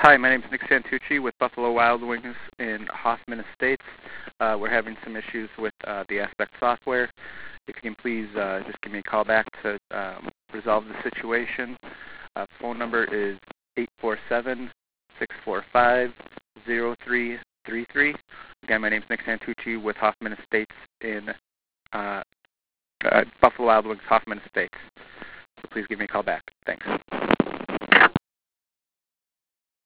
Hi, my name is Nick Santucci with Buffalo Wild Wings in Hoffman Estates. We're having some issues with the Aspect software. If you can please just give me a call back to resolve the situation. Phone number is 847-645-0333. Again, my name is Nick Santucci with Hoffman Estates in Buffalo Wild Wings, Hoffman Estates. So please give me a call back. Thanks.